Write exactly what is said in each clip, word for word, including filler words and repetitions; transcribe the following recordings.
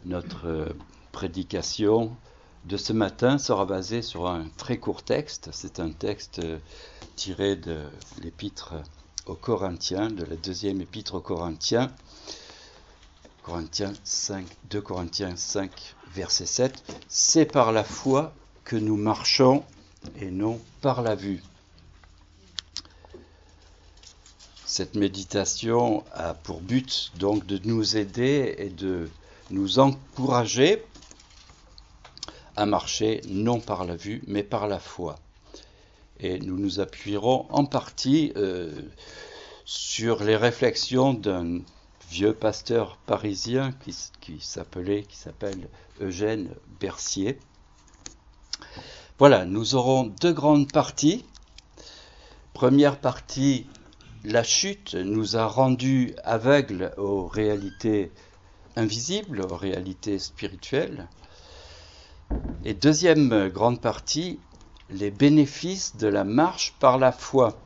Notre prédication de ce matin sera basée sur un très court texte. C'est un texte tiré de l'épître aux Corinthiens, de la deuxième épître aux Corinthiens, Corinthiens cinq, deux Corinthiens cinq, verset sept. C'est par la foi que nous marchons et non par la vue. Cette méditation a pour but donc de nous aider et de nous encourager à marcher non par la vue mais par la foi. Et nous nous appuierons en partie euh, sur les réflexions d'un vieux pasteur parisien qui, qui s'appelait, qui s'appelle Eugène Bercier. Voilà, nous aurons deux grandes parties. Première partie, la chute nous a rendus aveugles aux réalités invisibles, aux réalités spirituelles. Et deuxième grande partie, les bénéfices de la marche par la foi.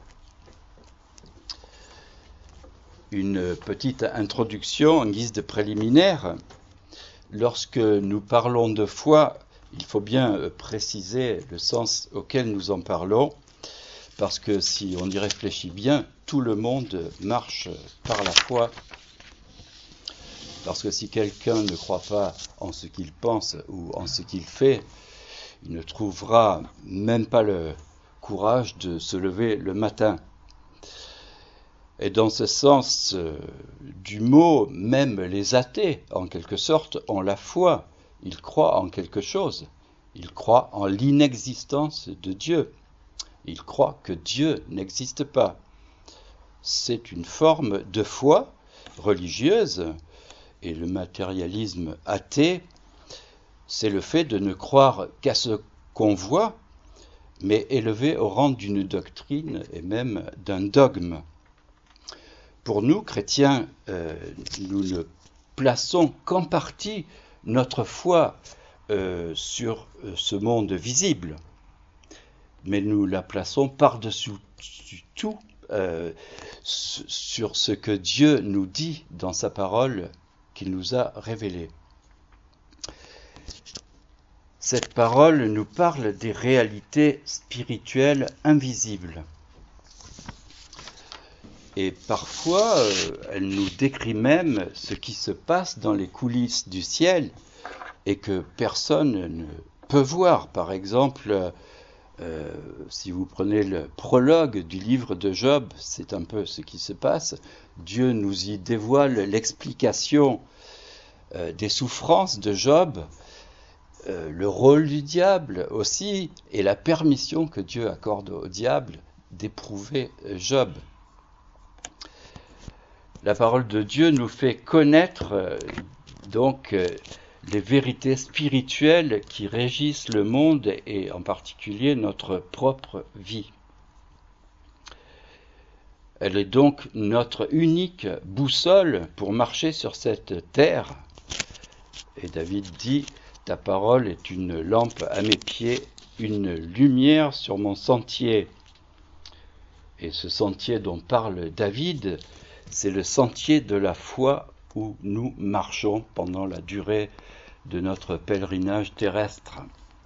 Une petite introduction en guise de préliminaire. Lorsque nous parlons de foi, il faut bien préciser le sens auquel nous en parlons, parce que si on y réfléchit bien, tout le monde marche par la foi. Parce que si quelqu'un ne croit pas en ce qu'il pense ou en ce qu'il fait, il ne trouvera même pas le courage de se lever le matin. Et dans ce sens euh, du mot, même les athées, en quelque sorte, ont la foi. Ils croient en quelque chose. Ils croient en l'inexistence de Dieu. Ils croient que Dieu n'existe pas. C'est une forme de foi religieuse. Et le matérialisme athée, c'est le fait de ne croire qu'à ce qu'on voit, mais élevé au rang d'une doctrine et même d'un dogme. Pour nous, chrétiens, euh, nous ne plaçons qu'en partie notre foi euh, sur ce monde visible, mais nous la plaçons par-dessus tout euh, sur ce que Dieu nous dit dans sa parole qu'il nous a révélé. Cette parole nous parle des réalités spirituelles invisibles. Et parfois, euh, elle nous décrit même ce qui se passe dans les coulisses du ciel et que personne ne peut voir. Par exemple, euh, si vous prenez le prologue du livre de Job, c'est un peu ce qui se passe. Dieu nous y dévoile l'explication euh, des souffrances de Job, euh, le rôle du diable aussi, et la permission que Dieu accorde au diable d'éprouver Job. La parole de Dieu nous fait connaître euh, donc euh, les vérités spirituelles qui régissent le monde et en particulier notre propre vie. Elle est donc notre unique boussole pour marcher sur cette terre. Et David dit, « Ta parole est une lampe à mes pieds, une lumière sur mon sentier. » Et ce sentier dont parle David, c'est le sentier de la foi où nous marchons pendant la durée de notre pèlerinage terrestre.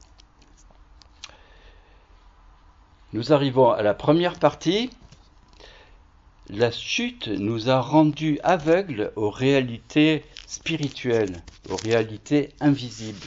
Nous arrivons à la première partie. La chute nous a rendus aveugles aux réalités spirituelles, aux réalités invisibles.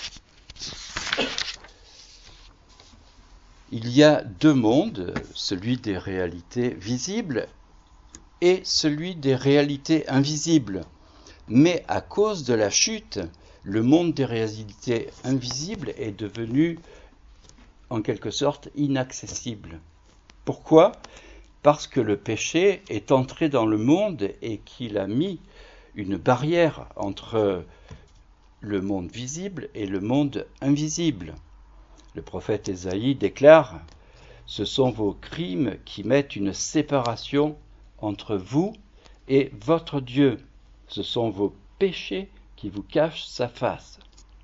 Il y a deux mondes, celui des réalités visibles et celui des réalités invisibles. Mais à cause de la chute, le monde des réalités invisibles est devenu en quelque sorte inaccessible. Pourquoi ? Parce que le péché est entré dans le monde et qu'il a mis une barrière entre le monde visible et le monde invisible. Le prophète Ésaïe déclare « Ce sont vos crimes qui mettent une séparation entre vous et votre Dieu. Ce sont vos péchés qui vous cachent sa face. »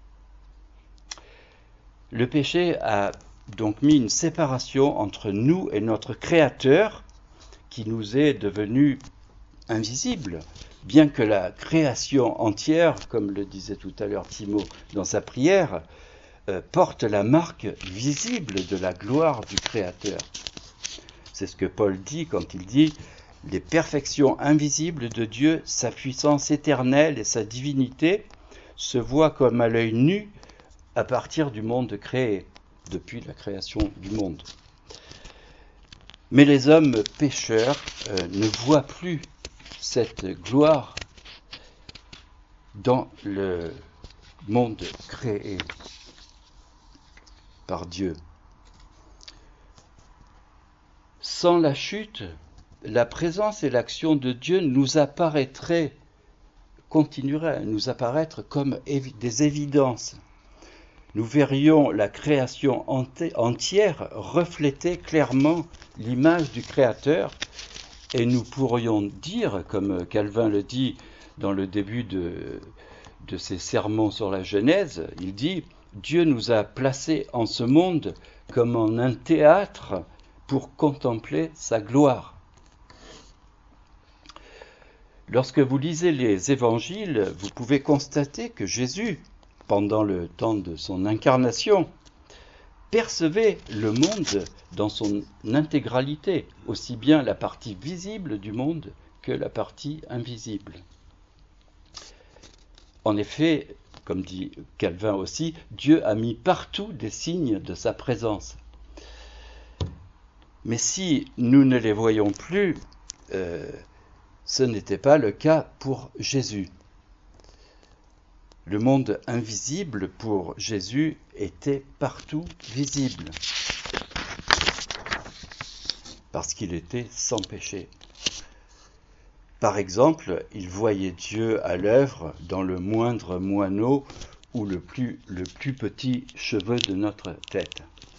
Le péché a donc mis une séparation entre nous et notre Créateur qui nous est devenu invisible. bien que la création entière, comme le disait tout à l'heure Timo dans sa prière, euh, porte la marque visible de la gloire du Créateur. C'est ce que Paul dit quand il dit « Les perfections invisibles de Dieu, sa puissance éternelle et sa divinité se voient comme à l'œil nu à partir du monde créé, depuis la création du monde. » Mais les hommes pécheurs euh, ne voient plus cette gloire dans le monde créé par Dieu. Sans la chute, la présence et l'action de Dieu nous apparaîtraient, continueraient à nous apparaître comme évi- des évidences. Nous verrions la création entière refléter clairement l'image du Créateur et nous pourrions dire, comme Calvin le dit dans le début de, de ses sermons sur la Genèse, il dit « Dieu nous a placés en ce monde comme en un théâtre pour contempler sa gloire. » Lorsque vous lisez les évangiles, vous pouvez constater que Jésus, pendant le temps de son incarnation, percevait le monde dans son intégralité, aussi bien la partie visible du monde que la partie invisible. En effet, comme dit Calvin aussi, Dieu a mis partout des signes de sa présence. Mais si nous ne les voyons plus, euh, ce n'était pas le cas pour Jésus. Le monde invisible pour Jésus était partout visible, parce qu'il était sans péché. Par exemple, il voyait Dieu à l'œuvre dans le moindre moineau ou le plus, le plus petit cheveu de notre tête.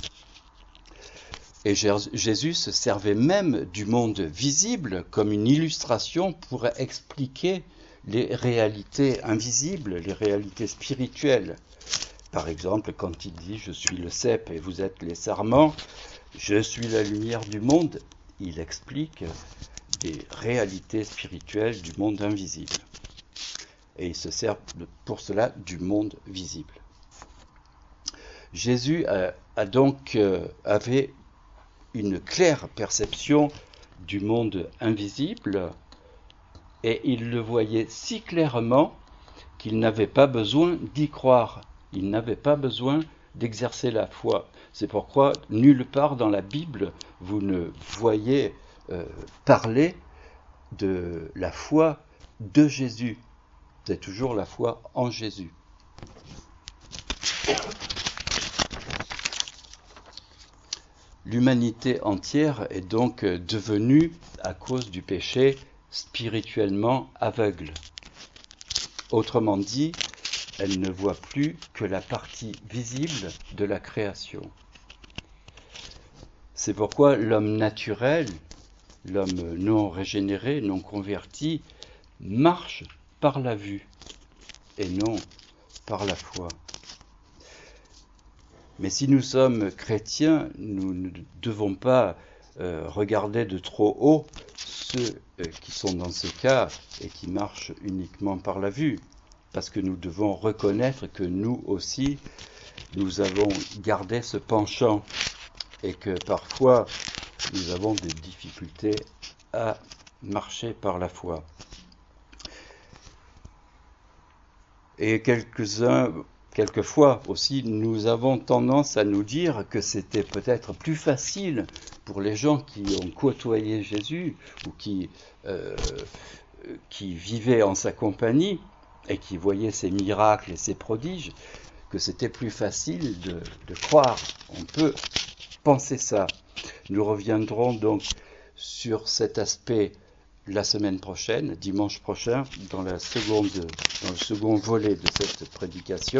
Et Jésus se servait même du monde visible comme une illustration pour expliquer les réalités invisibles, les réalités spirituelles. Par exemple, quand il dit « Je suis le cep et vous êtes les sarments, je suis la lumière du monde », il explique des réalités spirituelles du monde invisible. Et il se sert pour cela du monde visible. Jésus a, a donc euh, avait une claire perception du monde invisible, et il le voyait si clairement qu'il n'avait pas besoin d'y croire, il n'avait pas besoin d'exercer la foi. C'est pourquoi nulle part dans la Bible vous ne voyez euh, parler de la foi de Jésus. C'est toujours la foi en Jésus. L'humanité entière est donc devenue, à cause du péché, spirituellement aveugle. Autrement dit, elle ne voit plus que la partie visible de la création. C'est pourquoi l'homme naturel, l'homme non régénéré, non converti, marche par la vue et non par la foi. Mais si nous sommes chrétiens, nous ne devons pas euh, regarder de trop haut ceux euh, qui sont dans ce cas et qui marchent uniquement par la vue, parce que nous devons reconnaître que nous aussi, nous avons gardé ce penchant et que parfois nous avons des difficultés à marcher par la foi. Et quelques-uns, quelquefois aussi, nous avons tendance à nous dire que c'était peut-être plus facile pour les gens qui ont côtoyé Jésus ou qui, euh, qui vivaient en sa compagnie et qui voyaient ses miracles et ses prodiges, que c'était plus facile de, de croire. On peut penser ça. Nous reviendrons donc sur cet aspect la semaine prochaine, dimanche prochain, dans, la seconde, dans le second volet de cette prédication.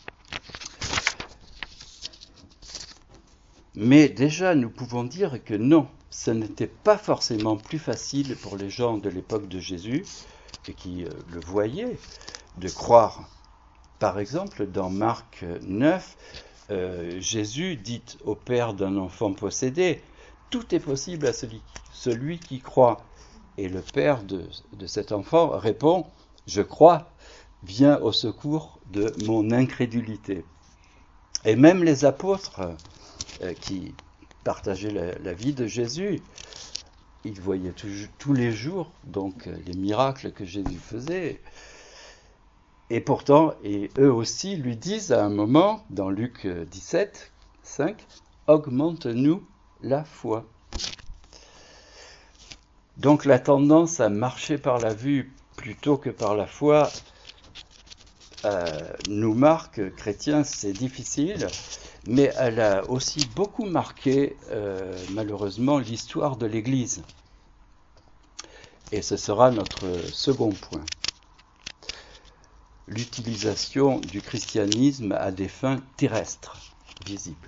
Mais déjà, nous pouvons dire que non, ce n'était pas forcément plus facile pour les gens de l'époque de Jésus, et qui euh, le voyaient, de croire. Par exemple, dans Marc neuf, euh, Jésus dit au père d'un enfant possédé, « Tout est possible à celui, celui qui croit ». Et le père de, de cet enfant répond, je crois, viens au secours de mon incrédulité. Et même les apôtres euh, qui partageaient la, la vie de Jésus, ils voyaient tout, tous les jours donc les miracles que Jésus faisait. Et pourtant, et eux aussi lui disent à un moment, dans Luc dix-sept, cinq, « Augmente-nous la foi ». Donc la tendance à marcher par la vue plutôt que par la foi euh, nous marque, chrétiens, c'est difficile, mais elle a aussi beaucoup marqué, euh, malheureusement, l'histoire de l'Église. Et ce sera notre second point. L'utilisation du christianisme à des fins terrestres, visibles.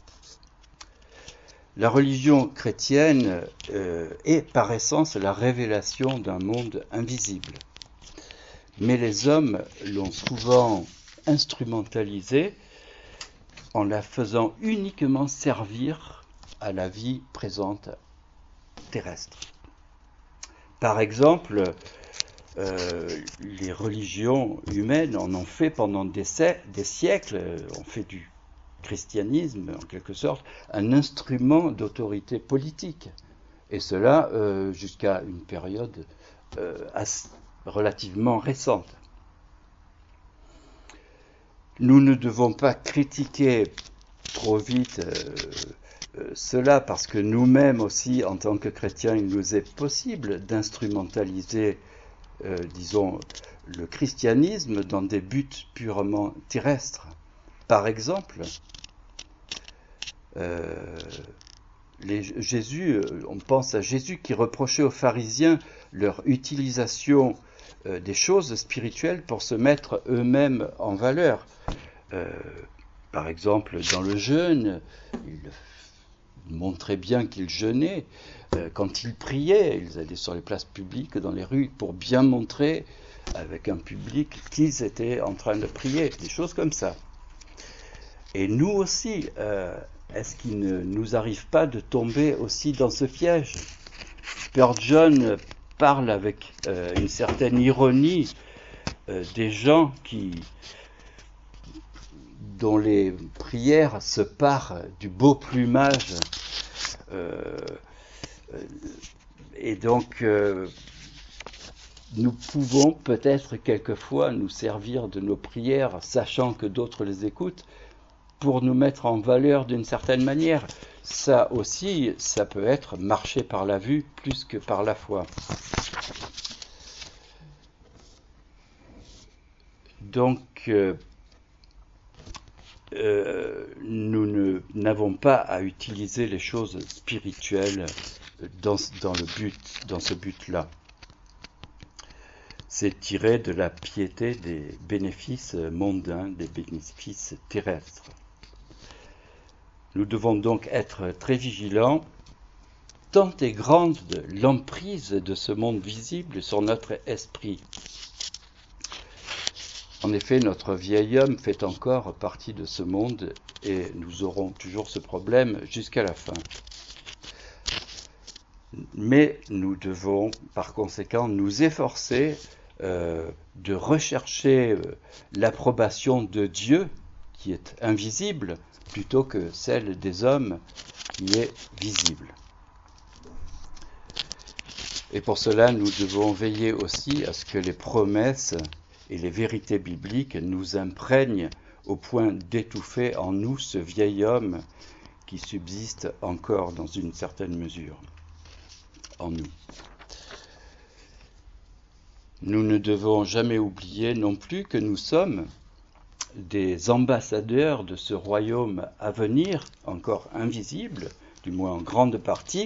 La religion chrétienne euh, est par essence la révélation d'un monde invisible. Mais les hommes l'ont souvent instrumentalisée en la faisant uniquement servir à la vie présente terrestre. Par exemple, euh, les religions humaines en ont fait pendant des, des siècles, ont fait du christianisme, en quelque sorte, un instrument d'autorité politique. Et cela euh, jusqu'à une période euh, assez, relativement récente. Nous ne devons pas critiquer trop vite euh, euh, cela parce que nous-mêmes aussi, en tant que chrétiens, il nous est possible d'instrumentaliser, euh, disons, le christianisme dans des buts purement terrestres. Par exemple, euh, les, Jésus, on pense à Jésus qui reprochait aux pharisiens leur utilisation euh, des choses spirituelles pour se mettre eux-mêmes en valeur. Euh, par exemple, dans le jeûne, il montrait bien qu'ils jeûnaient. Euh, quand ils priaient, ils allaient sur les places publiques, dans les rues, pour bien montrer avec un public qu'ils étaient en train de prier, des choses comme ça. Et nous aussi, euh, est-ce qu'il ne nous arrive pas de tomber aussi dans ce piège ? Spurgeon parle avec euh, une certaine ironie euh, des gens qui, dont les prières se parent du beau plumage. Euh, et donc, euh, nous pouvons peut-être quelquefois nous servir de nos prières, sachant que d'autres les écoutent, pour nous mettre en valeur d'une certaine manière. Ça aussi, ça peut être marcher par la vue plus que par la foi. Donc, euh, euh, nous ne, n'avons pas à utiliser les choses spirituelles dans, dans, le but, dans ce but-là. C'est tiré de la piété des bénéfices mondains, des bénéfices terrestres. Nous devons donc être très vigilants, tant est grande l'emprise de ce monde visible sur notre esprit. En effet, notre vieil homme fait encore partie de ce monde et nous aurons toujours ce problème jusqu'à la fin. Mais nous devons, par conséquent, nous efforcer euh, de rechercher euh, l'approbation de Dieu, qui est invisible, plutôt que celle des hommes qui est visible. Et pour cela, nous devons veiller aussi à ce que les promesses et les vérités bibliques nous imprègnent au point d'étouffer en nous ce vieil homme qui subsiste encore dans une certaine mesure en nous. Nous ne devons jamais oublier non plus que nous sommes des ambassadeurs de ce royaume à venir, encore invisible, du moins en grande partie,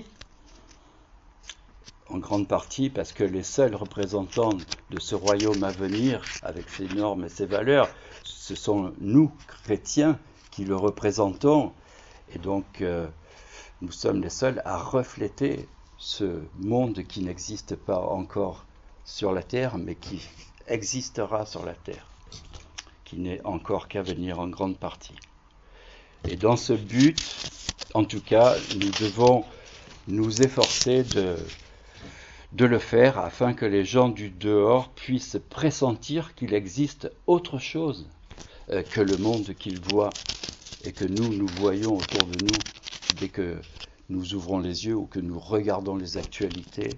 en grande partie parce que les seuls représentants de ce royaume à venir, avec ses normes et ses valeurs, ce sont nous, chrétiens, qui le représentons, et donc euh, nous sommes les seuls à refléter ce monde qui n'existe pas encore sur la terre, mais qui existera sur la terre, qui n'est encore qu'à venir en grande partie. Et dans ce but, en tout cas, nous devons nous efforcer de, de le faire afin que les gens du dehors puissent pressentir qu'il existe autre chose euh, que le monde qu'ils voient et que nous, nous voyons autour de nous dès que nous ouvrons les yeux ou que nous regardons les actualités.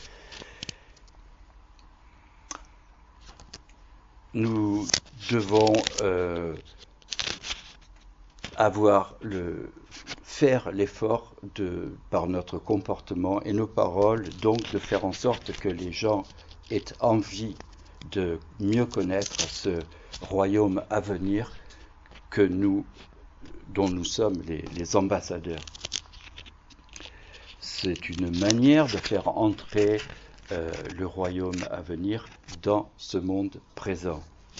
Nous devons euh, avoir le, faire l'effort de, par notre comportement et nos paroles, donc de faire en sorte que les gens aient envie de mieux connaître ce royaume à venir que nous, dont nous sommes les, les ambassadeurs. C'est une manière de faire entrer euh, le royaume à venir dans ce monde présent.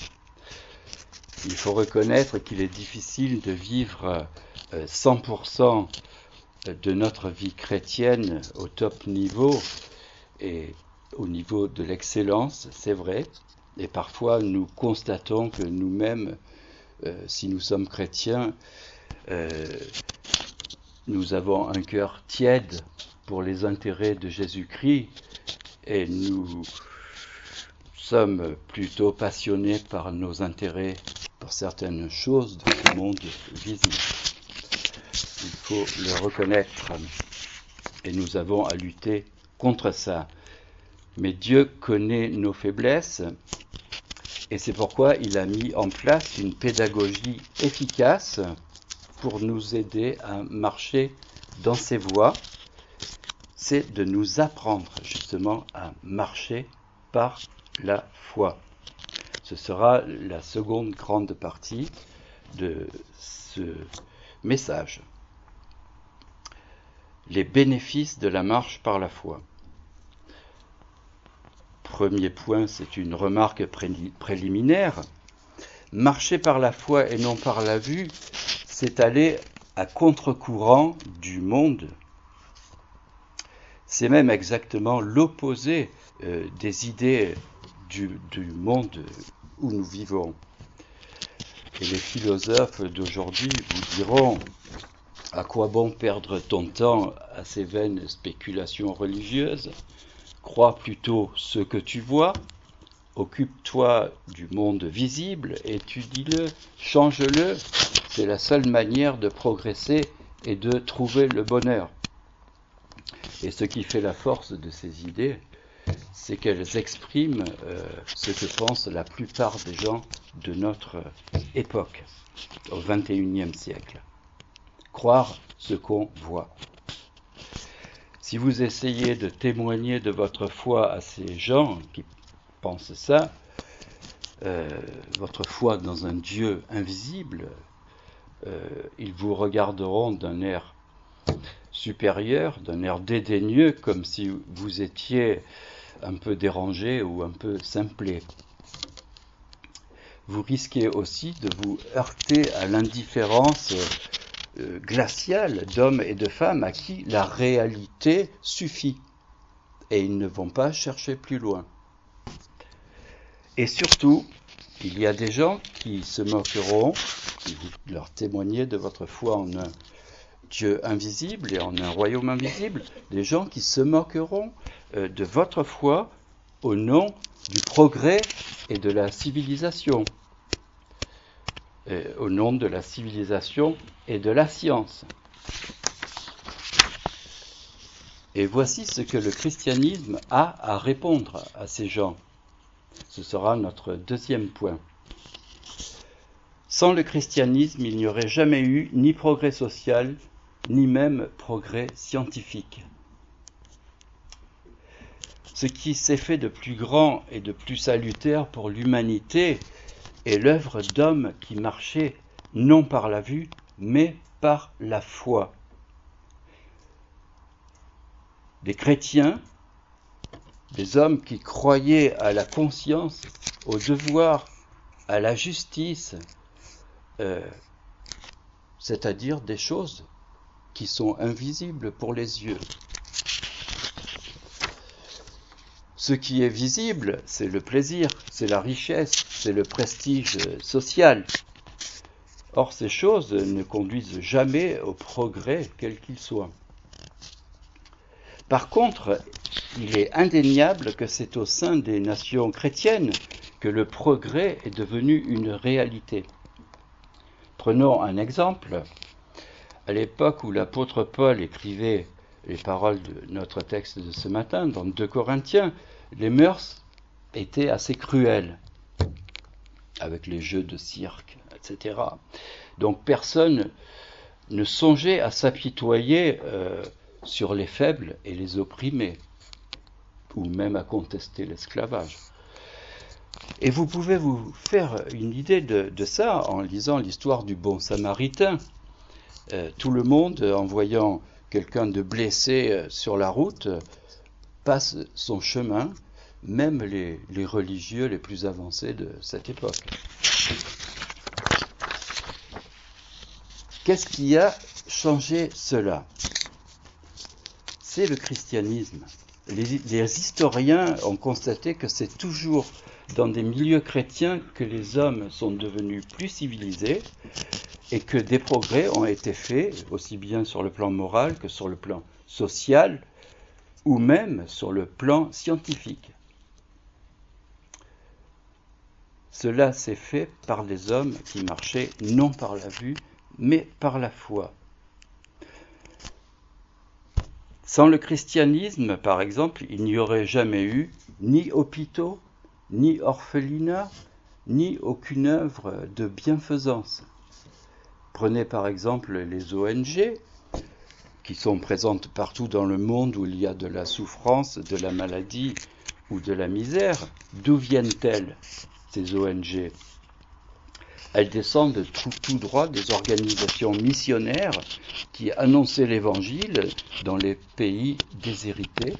Il faut reconnaître qu'il est difficile de vivre euh, cent pour cent de notre vie chrétienne au top niveau et au niveau de l'excellence, c'est vrai. Et parfois nous constatons que nous-mêmes, euh, si nous sommes chrétiens, euh, nous avons un cœur tiède pour les intérêts de Jésus-Christ et nous sommes plutôt passionnés par nos intérêts pour certaines choses de ce monde visible. Il faut le reconnaître et nous avons à lutter contre ça. Mais Dieu connaît nos faiblesses et c'est pourquoi il a mis en place une pédagogie efficace pour nous aider à marcher dans ses voies. C'est de nous apprendre justement à marcher par la foi. Ce sera la seconde grande partie de ce message. Les bénéfices de la marche par la foi. Premier point, c'est une remarque préliminaire. Marcher par la foi et non par la vue, c'est aller à contre-courant du monde. C'est même exactement l'opposé euh, des idées du, du monde où nous vivons. Et les philosophes d'aujourd'hui vous diront: à quoi bon perdre ton temps à ces vaines spéculations religieuses? Crois plutôt ce que tu vois, occupe-toi du monde visible, étudie-le, change-le. C'est la seule manière de progresser et de trouver le bonheur. Et ce qui fait la force de ces idées, c'est qu'elles expriment euh, ce que pensent la plupart des gens de notre époque, au vingt et unième siècle. Croire ce qu'on voit. Si vous essayez de témoigner de votre foi à ces gens qui pensent ça, euh, votre foi dans un Dieu invisible, euh, ils vous regarderont d'un air supérieur, d'un air dédaigneux, comme si vous étiez un peu dérangé ou un peu simplé. Vous risquez aussi de vous heurter à l'indifférence euh, glaciale d'hommes et de femmes à qui la réalité suffit et ils ne vont pas chercher plus loin. Et surtout, il y a des gens qui se moqueront, si vous leur témoignez de votre foi en un Dieu invisible et en un royaume invisible, des gens qui se moqueront euh, de votre foi au nom du progrès et de la civilisation, euh, au nom de la civilisation et de la science. Et voici ce que le christianisme a à répondre à ces gens. Ce sera notre deuxième point. Sans le christianisme, il n'y aurait jamais eu ni progrès social, ni même progrès scientifique. Ce qui s'est fait de plus grand et de plus salutaire pour l'humanité est l'œuvre d'hommes qui marchaient non par la vue, mais par la foi. Des chrétiens, des hommes qui croyaient à la conscience, au devoir, à la justice, euh, c'est-à-dire des choses qui sont invisibles pour les yeux. Ce qui est visible, c'est le plaisir, c'est la richesse, c'est le prestige social. Or, ces choses ne conduisent jamais au progrès, quel qu'il soit. Par contre, il est indéniable que c'est au sein des nations chrétiennes que le progrès est devenu une réalité. Prenons un exemple. À l'époque où l'apôtre Paul écrivait les paroles de notre texte de ce matin, dans deux Corinthiens, les mœurs étaient assez cruelles, avec les jeux de cirque, et cetera. Donc personne ne songeait à s'apitoyer euh, sur les faibles et les opprimés, ou même à contester l'esclavage. Et vous pouvez vous faire une idée de, de ça en lisant l'histoire du bon samaritain. Euh, tout le monde, en voyant quelqu'un de blessé euh, sur la route, euh, passe son chemin, même les, les religieux les plus avancés de cette époque. Qu'est-ce qui a changé cela? C'est le christianisme. Les, les historiens ont constaté que c'est toujours dans des milieux chrétiens que les hommes sont devenus plus civilisés et que des progrès ont été faits, aussi bien sur le plan moral que sur le plan social, ou même sur le plan scientifique. Cela s'est fait par des hommes qui marchaient non par la vue, mais par la foi. Sans le christianisme, par exemple, il n'y aurait jamais eu ni hôpitaux, ni orphelinats, ni aucune œuvre de bienfaisance. Prenez par exemple les O N G, qui sont présentes partout dans le monde où il y a de la souffrance, de la maladie ou de la misère. D'où viennent-elles, ces O N G? Elles descendent tout, tout droit des organisations missionnaires qui annonçaient l'Évangile dans les pays déshérités,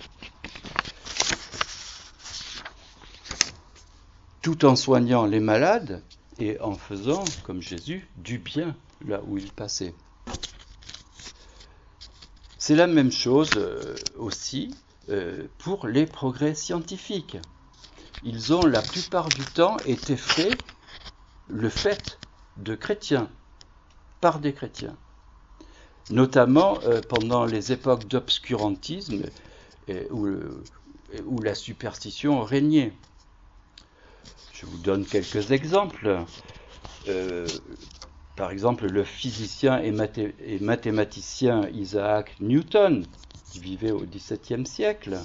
tout en soignant les malades et en faisant, comme Jésus, du bien là où il passait. C'est la même chose euh, aussi euh, pour les progrès scientifiques. Ils ont la plupart du temps été faits, le fait de chrétiens, par des chrétiens. Notamment euh, pendant les époques d'obscurantisme euh, où, où la superstition régnait. Je vous donne quelques exemples. Euh, par exemple, le physicien et, mathé- et mathématicien Isaac Newton, qui vivait au dix-septième siècle,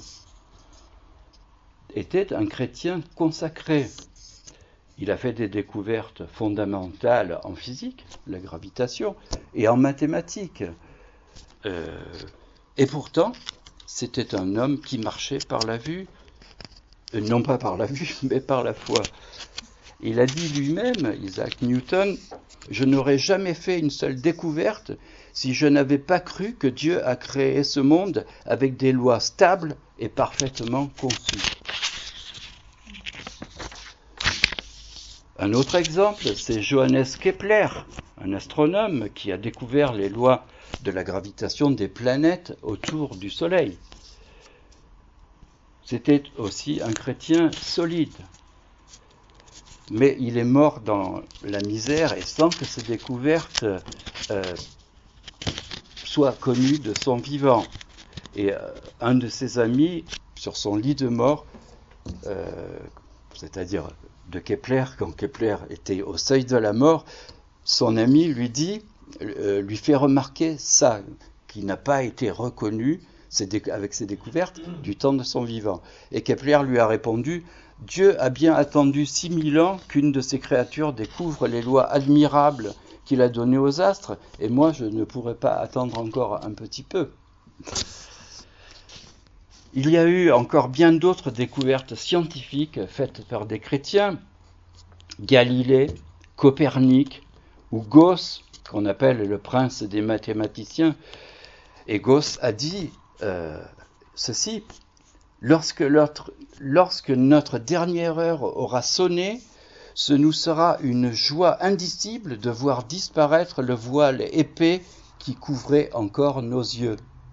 était un chrétien consacré. Il a fait des découvertes fondamentales en physique, la gravitation, et en mathématiques. Euh, et pourtant, c'était un homme qui marchait par la vue, euh, non pas par la vue, mais par la foi. Il a dit lui-même, Isaac Newton, « Je n'aurais jamais fait une seule découverte si je n'avais pas cru que Dieu a créé ce monde avec des lois stables et parfaitement conçues. » Un autre exemple, c'est Johannes Kepler, un astronome qui a découvert les lois de la gravitation des planètes autour du Soleil. C'était aussi un chrétien solide. Mais il est mort dans la misère et sans que ces découvertes euh, soient connues de son vivant. Et euh, un de ses amis, sur son lit de mort, euh, c'est-à-dire de Kepler, quand Kepler était au seuil de la mort, son ami lui dit, euh, lui fait remarquer ça, qui n'a pas été reconnu avec ses découvertes du temps de son vivant. Et Kepler lui a répondu, Dieu a bien attendu six mille ans qu'une de ses créatures découvre les lois admirables qu'il a données aux astres, et moi je ne pourrais pas attendre encore un petit peu. Il y a eu encore bien d'autres découvertes scientifiques faites par des chrétiens, Galilée, Copernic ou Gauss, qu'on appelle le prince des mathématiciens. Et Gauss a dit euh, ceci, lorsque notre, lorsque notre dernière heure aura sonné, ce nous sera une joie indicible de voir disparaître le voile épais qui couvrait encore nos yeux.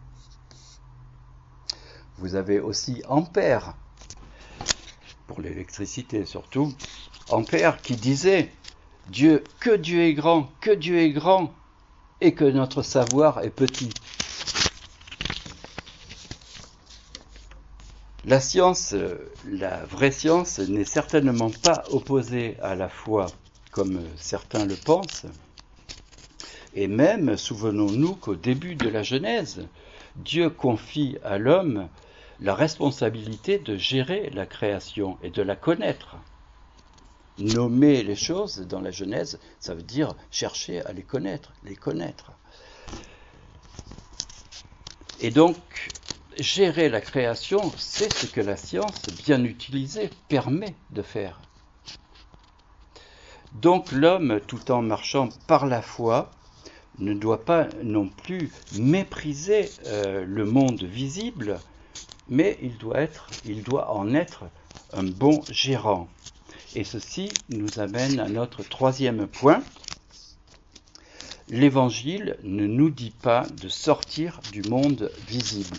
Vous avez aussi Ampère, pour l'électricité surtout, Ampère qui disait « Dieu, que Dieu est grand, que Dieu est grand, et que notre savoir est petit. » La science, la vraie science, n'est certainement pas opposée à la foi, comme certains le pensent. Et même, souvenons-nous qu'au début de la Genèse, Dieu confie à l'homme la responsabilité de gérer la création et de la connaître. Nommer les choses dans la Genèse, ça veut dire chercher à les connaître, les connaître. Et donc, gérer la création, c'est ce que la science, bien utilisée, permet de faire. Donc l'homme, tout en marchant par la foi, ne doit pas non plus mépriser euh, le monde visible, mais il doit être, il doit en être un bon gérant. Et ceci nous amène à notre troisième point. L'Évangile ne nous dit pas de sortir du monde visible.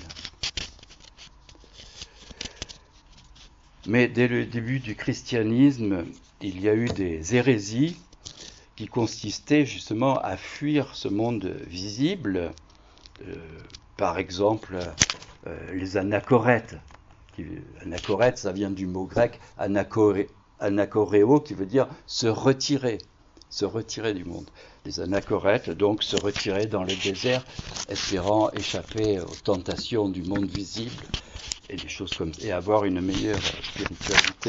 Mais dès le début du christianisme, il y a eu des hérésies qui consistaient justement à fuir ce monde visible. Euh, par exemple, euh, les anachorètes. Anachorète, ça vient du mot grec anachoré, anachoréo, qui veut dire se retirer, se retirer du monde. Les anachorètes, donc, se retirer dans le désert, espérant échapper aux tentations du monde visible et des choses comme et avoir une meilleure spiritualité.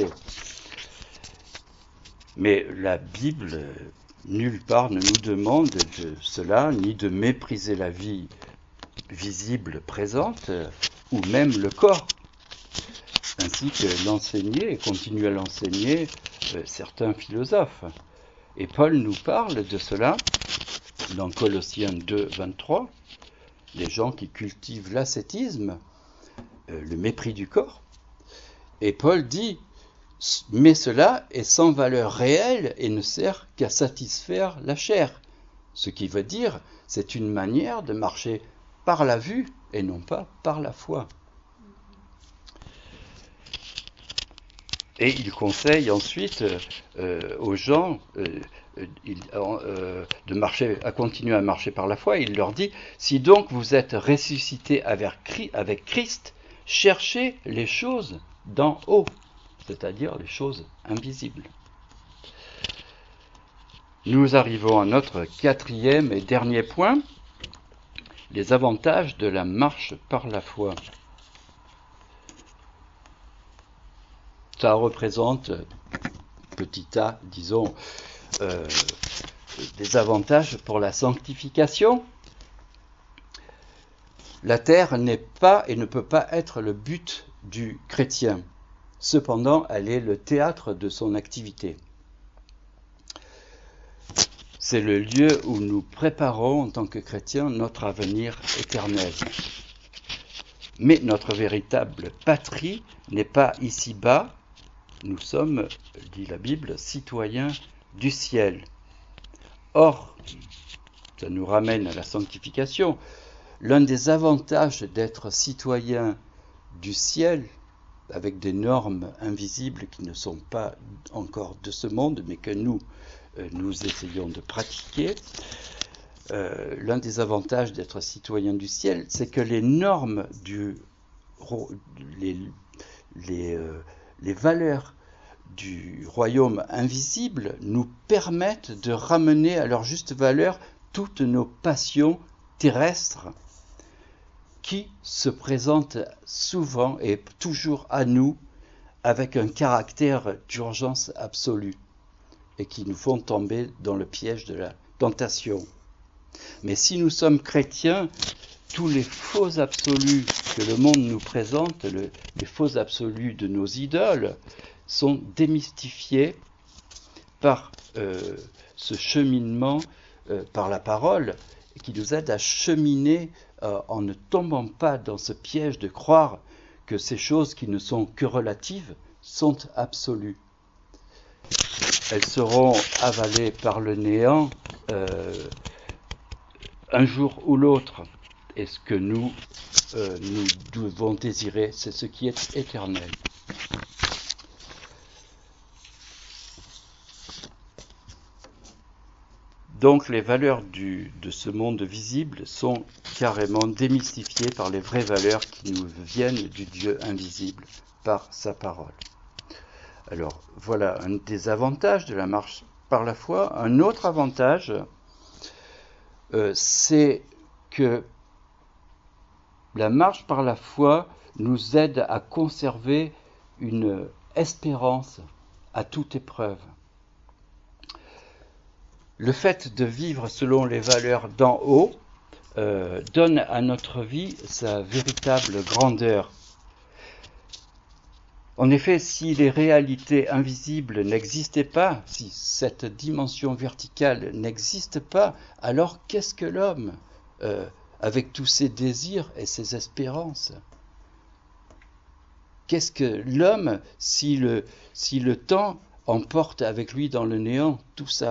Mais la Bible, nulle part ne nous demande de cela, ni de mépriser la vie visible présente, ou même le corps, ainsi que l'enseigner et continue à l'enseigner euh, certains philosophes. Et Paul nous parle de cela dans Colossiens deux, vingt-trois, les gens qui cultivent l'ascétisme, euh, le mépris du corps. Et Paul dit, mais cela est sans valeur réelle et ne sert qu'à satisfaire la chair. Ce qui veut dire, c'est une manière de marcher par la vue et non pas par la foi. Et il conseille ensuite euh, aux gens euh, euh, de marcher, à continuer à marcher par la foi. Il leur dit, si donc vous êtes ressuscités avec Christ, cherchez les choses d'en haut, c'est-à-dire les choses invisibles. Nous arrivons à notre quatrième et dernier point, les avantages de la marche par la foi. Ça représente, petit a, disons, euh, des avantages pour la sanctification. La terre n'est pas et ne peut pas être le but du chrétien. Cependant, elle est le théâtre de son activité. C'est le lieu où nous préparons en tant que chrétiens notre avenir éternel. Mais notre véritable patrie n'est pas ici-bas. Nous sommes, dit la Bible, citoyens du ciel. Or, ça nous ramène à la sanctification. L'un des avantages d'être citoyen du ciel, avec des normes invisibles qui ne sont pas encore de ce monde, mais que nous, euh, nous essayons de pratiquer, euh, l'un des avantages d'être citoyen du ciel, c'est que les normes du... les, les, euh, les valeurs du royaume invisible nous permettent de ramener à leur juste valeur toutes nos passions terrestres qui se présentent souvent et toujours à nous avec un caractère d'urgence absolue et qui nous font tomber dans le piège de la tentation. Mais si nous sommes chrétiens, tous les faux absolus que le monde nous présente, le, les faux absolus de nos idoles, sont démystifiés par euh, ce cheminement, euh, par la parole, qui nous aide à cheminer euh, en ne tombant pas dans ce piège de croire que ces choses qui ne sont que relatives sont absolues. Elles seront avalées par le néant euh, un jour ou l'autre. Et ce que nous, euh, nous devons désirer, c'est ce qui est éternel. Donc les valeurs du, de ce monde visible sont carrément démystifiées par les vraies valeurs qui nous viennent du Dieu invisible par sa parole. Alors voilà un des avantages de la marche par la foi. Un autre avantage, euh, c'est que la marche par la foi nous aide à conserver une espérance à toute épreuve. Le fait de vivre selon les valeurs d'en haut euh, donne à notre vie sa véritable grandeur. En effet, si les réalités invisibles n'existaient pas, si cette dimension verticale n'existe pas, alors qu'est-ce que l'homme, euh, avec tous ses désirs et ses espérances ? Qu'est-ce que l'homme si le, si le temps emporte avec lui dans le néant tout ça ?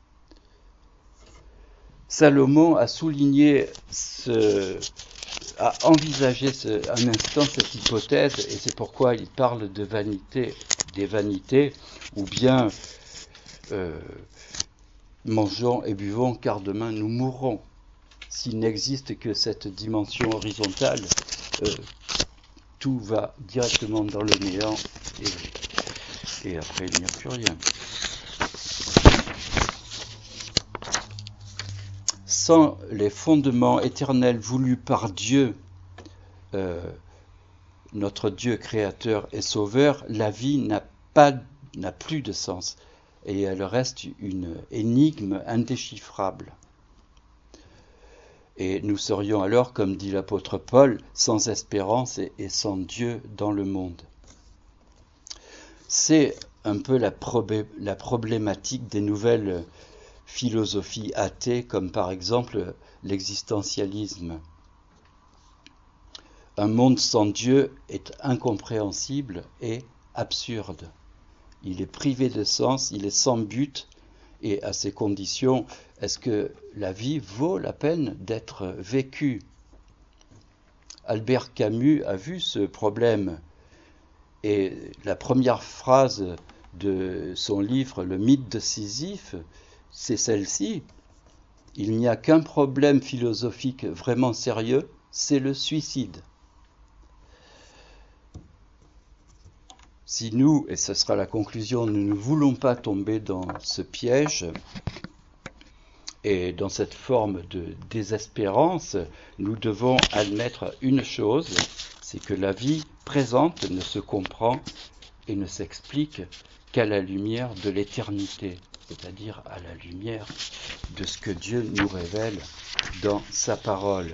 Salomon a souligné, ce, a envisagé ce, un instant cette hypothèse, et c'est pourquoi il parle de vanité, des vanités, ou bien euh, mangeons et buvons, car demain nous mourrons. S'il n'existe que cette dimension horizontale, euh, tout va directement dans le néant, et, et après il n'y a plus rien. Sans les fondements éternels voulus par Dieu, euh, notre Dieu créateur et sauveur, la vie n'a pas, n'a plus de sens et elle reste une énigme indéchiffrable. Et nous serions alors, comme dit l'apôtre Paul, sans espérance et, et sans Dieu dans le monde. C'est un peu la, probé, la problématique des nouvelles philosophies athées, comme par exemple l'existentialisme. Un monde sans Dieu est incompréhensible et absurde. Il est privé de sens, il est sans but, et à ces conditions, est-ce que la vie vaut la peine d'être vécue ? Albert Camus a vu ce problème, et la première phrase de son livre « Le mythe de Sisyphe », c'est celle-ci. Il n'y a qu'un problème philosophique vraiment sérieux, c'est le suicide. Si nous, et ce sera la conclusion, nous ne voulons pas tomber dans ce piège et dans cette forme de désespérance, nous devons admettre une chose, c'est que la vie présente ne se comprend et ne s'explique qu'à la lumière de l'éternité, c'est-à-dire à la lumière de ce que Dieu nous révèle dans sa parole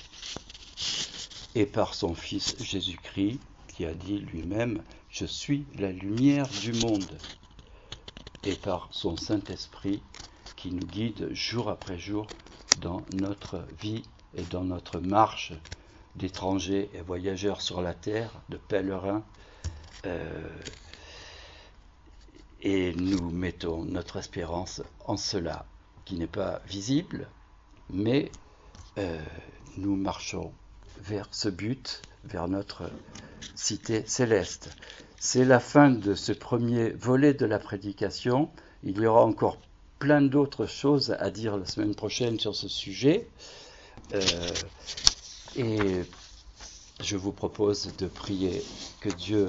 et par son Fils Jésus-Christ, qui a dit lui-même « Je suis la lumière du monde » et par son Saint-Esprit qui nous guide jour après jour dans notre vie et dans notre marche d'étrangers et voyageurs sur la terre, de pèlerins, euh, et nous mettons notre espérance en cela, qui n'est pas visible, mais euh, nous marchons vers ce but, vers notre cité céleste. C'est la fin de ce premier volet de la prédication. Il y aura encore plein d'autres choses à dire la semaine prochaine sur ce sujet. Euh, et je vous propose de prier que Dieu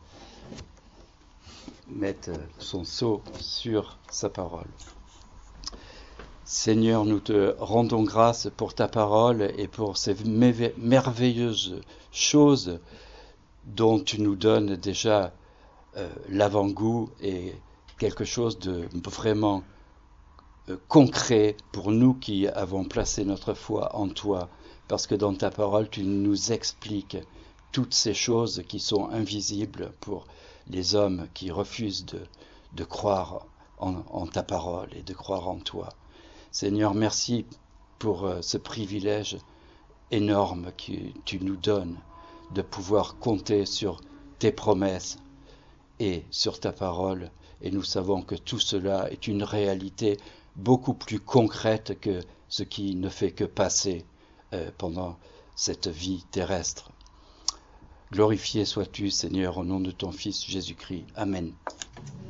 mette son sceau sur sa parole. Seigneur, nous te rendons grâce pour ta parole et pour ces merveilleuses choses dont tu nous donnes déjà euh, l'avant-goût et quelque chose de vraiment euh, concret pour nous qui avons placé notre foi en toi, parce que dans ta parole, tu nous expliques toutes ces choses qui sont invisibles pour les hommes qui refusent de, de croire en, en ta parole et de croire en toi. Seigneur, merci pour euh, ce privilège énorme que tu nous donnes de pouvoir compter sur tes promesses et sur ta parole. Et nous savons que tout cela est une réalité beaucoup plus concrète que ce qui ne fait que passer euh, pendant cette vie terrestre. Glorifié sois-tu, Seigneur, au nom de ton Fils Jésus-Christ. Amen.